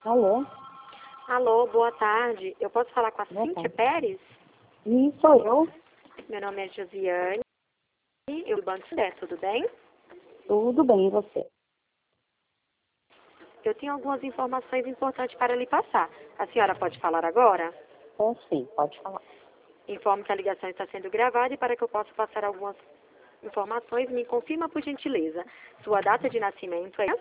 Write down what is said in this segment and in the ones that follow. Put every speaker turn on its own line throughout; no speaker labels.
Alô?
Alô, boa tarde. Eu posso falar com a
Boa
Cíntia
tarde.
Pérez?
Sou eu.
Meu nome é Josiane, eu do Banco Santander, tudo bem?
Tudo bem, e você?
Eu tenho algumas informações importantes para lhe passar. A senhora pode falar agora?
Sim, pode falar.
Informo que a ligação está sendo gravada e para que eu possa passar algumas informações, me confirma por gentileza. Sua data de nascimento é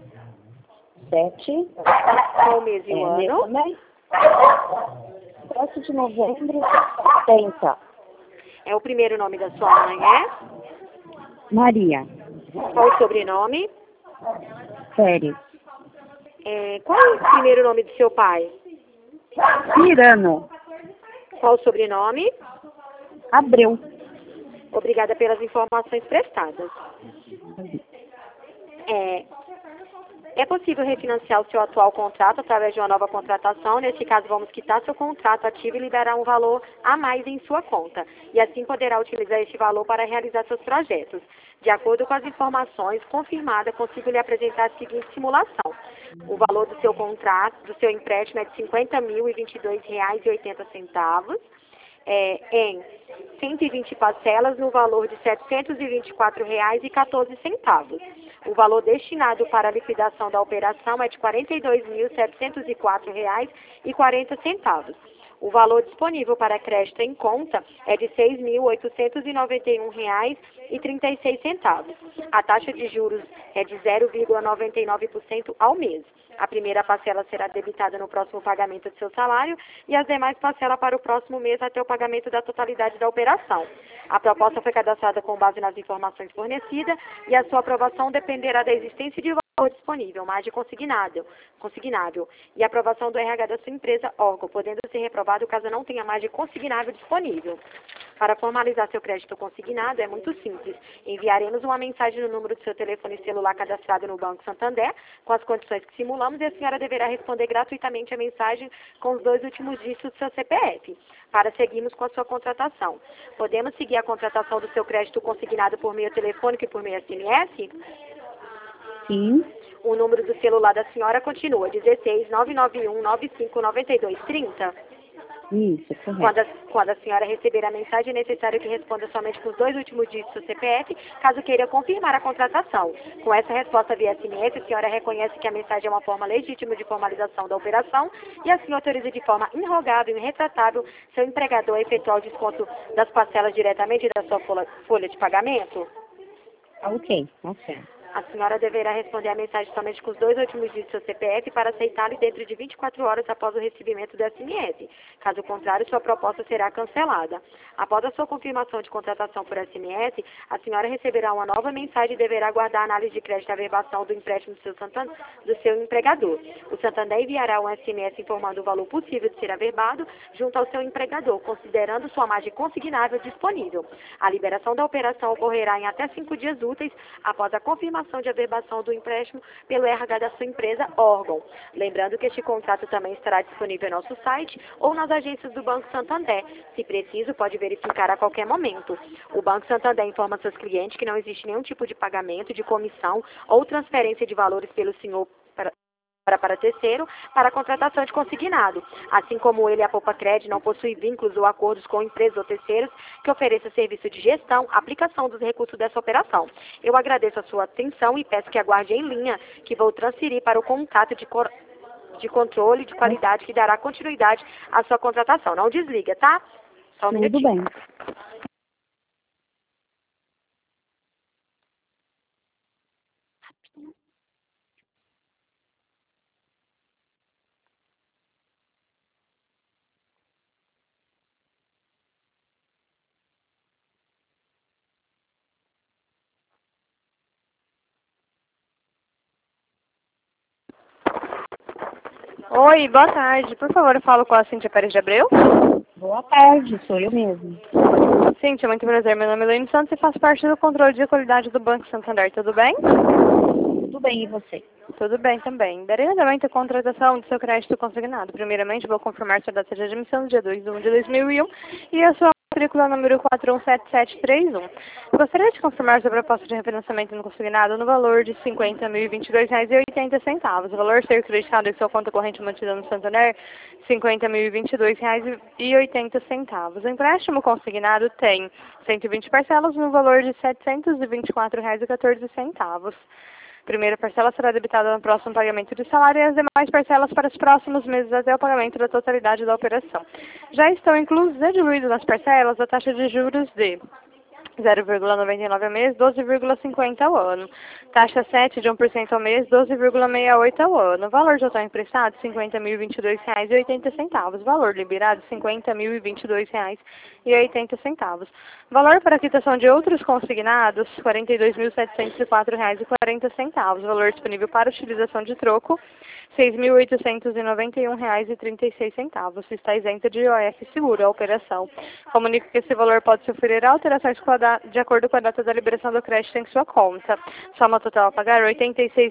7.
qual o mês e o
Mês
ano?
também? 7 de novembro, 30.
É o primeiro nome da sua mãe, é?
Maria.
Qual o sobrenome?
Pérez.
Qual o primeiro nome do seu pai?
Mirano.
Qual o sobrenome?
Abreu.
Obrigada pelas informações prestadas. É possível refinanciar o seu atual contrato através de uma nova contratação. Nesse caso, vamos quitar seu contrato ativo e liberar um valor a mais em sua conta. E assim poderá utilizar este valor para realizar seus projetos. De acordo com as informações confirmadas, consigo lhe apresentar a seguinte simulação. O valor do seu contrato, do seu empréstimo é de R$ 50.022,80. Em 120 parcelas no valor de R$ 724,14. O valor destinado para a liquidação da operação é de R$ 42.704,40. O valor disponível para crédito em conta é de R$ 6.891,36. A taxa de juros é de 0,99% ao mês. A primeira parcela será debitada no próximo pagamento do seu salário e as demais parcelas para o próximo mês até o pagamento da totalidade da operação. A proposta foi cadastrada com base nas informações fornecidas e a sua aprovação dependerá da existência de valor disponível, margem consignável, e aprovação do RH da sua empresa, órgão, podendo ser reprovado caso não tenha margem consignável disponível. Para formalizar seu crédito consignado é muito simples. Enviaremos uma mensagem no número do seu telefone celular cadastrado no Banco Santander, com as condições que simulamos, e a senhora deverá responder gratuitamente a mensagem com os 2 últimos dígitos do seu CPF, para seguirmos com a sua contratação. Podemos seguir a contratação do seu crédito consignado por meio telefônico e por meio SMS?
Sim.
O número do celular da senhora continua 16 991 95 92 30.
Isso, correto.
Quando a senhora receber a mensagem, é necessário que responda somente com os 2 últimos dígitos do CPF, caso queira confirmar a contratação. Com essa resposta via SMS, a senhora reconhece que a mensagem é uma forma legítima de formalização da operação e assim autoriza de forma irrogável e irretratável seu empregador a efetuar o desconto das parcelas diretamente da sua folha de pagamento?
Ok, tá certo.
A senhora deverá responder a mensagem somente com os 2 últimos dígitos do seu CPF para aceitá-lo dentro de 24 horas após o recebimento do SMS. Caso contrário, sua proposta será cancelada. Após a sua confirmação de contratação por SMS, a senhora receberá uma nova mensagem e deverá aguardar a análise de crédito e averbação do empréstimo do seu empregador. O Santander enviará um SMS informando o valor possível de ser averbado junto ao seu empregador, considerando sua margem consignável disponível. A liberação da operação ocorrerá em até 5 dias úteis após a confirmação de averbação do empréstimo pelo RH da sua empresa, órgão. Lembrando que este contrato também estará disponível em nosso site ou nas agências do Banco Santander. Se preciso, pode verificar a qualquer momento. O Banco Santander informa seus clientes que não existe nenhum tipo de pagamento, de comissão ou transferência de valores pelo senhor para terceiro para a contratação de consignado. Assim como ele, a Poupa Cred não possui vínculos ou acordos com empresas ou terceiros que ofereçam serviço de gestão, aplicação dos recursos dessa operação. Eu agradeço a sua atenção e peço que aguarde em linha, que vou transferir para o contato de controle de qualidade que dará continuidade à sua contratação. Não desliga, tá? Só um
Tudo
minutinho.
bem.
Oi, boa tarde. Por favor, eu falo com a Cíntia Pérez de Abreu.
Boa tarde, sou eu mesmo.
Cíntia, muito prazer. Meu nome é Elaine Santos e faço parte do controle de qualidade do Banco Santander. Tudo bem?
Tudo bem, e você?
Tudo bem também. Darei andamento à contratação do seu crédito consignado. Primeiramente, vou confirmar sua data de admissão, dia 2/1/2001, e a sua matrícula número 417731. Gostaria de confirmar sua proposta de refinanciamento no consignado no valor de R$ 50.022,80. O valor a ser creditado em sua conta corrente mantida no Santander, R$ 50.022,80. O empréstimo consignado tem 120 parcelas no valor de R$ 724,14. Primeira parcela será debitada no próximo pagamento de salário e as demais parcelas para os próximos meses até o pagamento da totalidade da operação. Já estão inclusos e diluídos nas parcelas a taxa de juros de 0,99 ao mês, 12,50 ao ano. Taxa 7 de 1% ao mês, 12,68 ao ano. Valor total emprestado, R$ 50.022,80. Valor liberado, R$ 50.022,80. Valor para quitação de outros consignados, R$ 42.704,40. Valor disponível para utilização de troco, R$ 6.891,36. Está isenta de IOF seguro a operação. Comunico que esse valor pode sofrer alterações de acordo com a data da liberação do crédito em sua conta. Soma total a pagar R$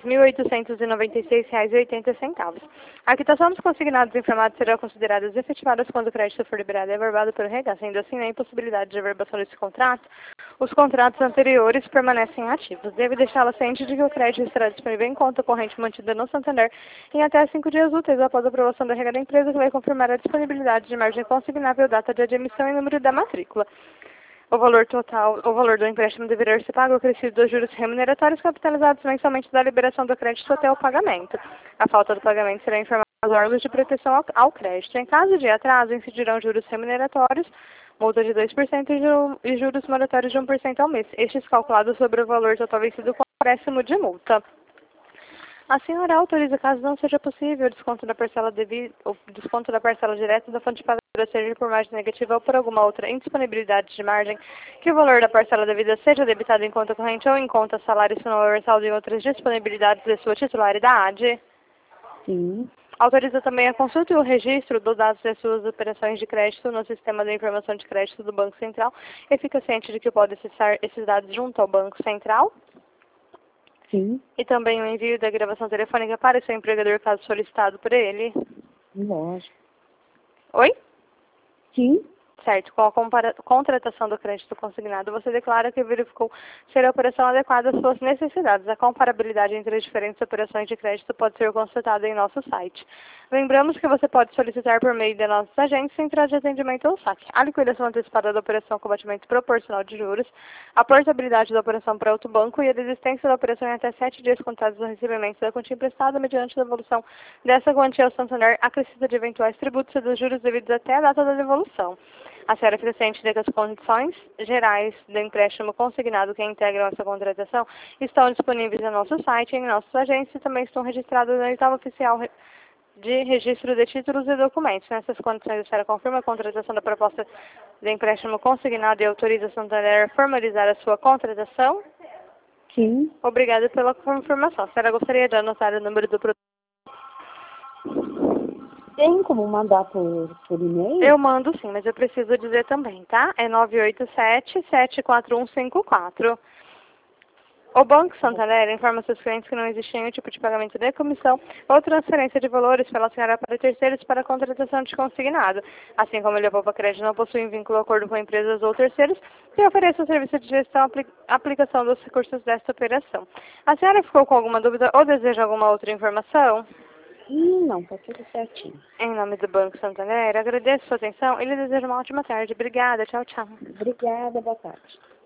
86.896,80. A quitação dos consignados informados será considerada efetivada quando o crédito for liberado e averbado pelo REGAS. Sendo assim, na impossibilidade de averbação desse contrato, os contratos anteriores permanecem ativos. Deve deixá-la ciente de que o crédito estará disponível em conta corrente mantida no Santander em até 5 dias úteis após a aprovação da regra da empresa, que vai confirmar a disponibilidade de margem consignável, data de admissão e número da matrícula. O valor do empréstimo deverá ser pago acrescido dos juros remuneratórios capitalizados mensalmente da liberação do crédito até o pagamento. A falta do pagamento será informada aos órgãos de proteção ao crédito. Em caso de atraso, incidirão juros remuneratórios, multa de 2% e juros moratórios de 1% ao mês. Estes calculados sobre o valor total vencido com acréscimo de multa. A senhora autoriza, caso não seja possível, o desconto da parcela direta da fonte pagadora, seja por margem negativa ou por alguma outra indisponibilidade de margem, que o valor da parcela devida seja debitado em conta corrente ou em conta salário, se não houver saldo em outras disponibilidades de sua titularidade?
Sim.
Autoriza também a consulta e o registro dos dados de suas operações de crédito no sistema de informação de crédito do Banco Central e fica ciente de que pode acessar esses dados junto ao Banco Central?
Sim.
E também o envio da gravação telefônica para o seu empregador, caso solicitado por ele?
Lógico.
Oi?
Sim.
Certo. Com a contratação do crédito consignado, você declara que verificou ser a operação adequada às suas necessidades. A comparabilidade entre as diferentes operações de crédito pode ser consultada em nosso site. Lembramos que você pode solicitar por meio de nossos agentes centrais de atendimento ou saque a liquidação antecipada da operação com batimento proporcional de juros, a portabilidade da operação para outro banco e a desistência da operação em até 7 dias contados do recebimento da quantia emprestada mediante a devolução dessa quantia ao Santander, acrescida de eventuais tributos e dos juros devidos até a data da devolução. A senhora fica ciente de que as condições gerais do empréstimo consignado que integram essa contratação estão disponíveis no nosso site e em nossos agentes e também estão registradas na etapa oficial de registro de títulos e documentos. Nessas condições, a senhora confirma a contratação da proposta de empréstimo consignado e autoriza a Santander a formalizar a sua contratação?
Sim.
Obrigada pela confirmação. A senhora gostaria de anotar o número do produto?
Tem como mandar por e-mail?
Eu mando sim, mas eu preciso dizer também, tá? É 987-74154. O Banco Santander informa seus clientes que não existe nenhum tipo de pagamento de comissão ou transferência de valores pela senhora para terceiros para a contratação de consignado. Assim como ele poupa crédito não possui vínculo ou acordo com empresas ou terceiros e oferece o serviço de gestão aplicação dos recursos desta operação. A senhora ficou com alguma dúvida ou deseja alguma outra informação?
Não, tá tudo certinho.
Em nome do Banco Santander, agradeço sua atenção e lhe desejo uma ótima tarde. Obrigada. Tchau, tchau.
Obrigada, boa tarde.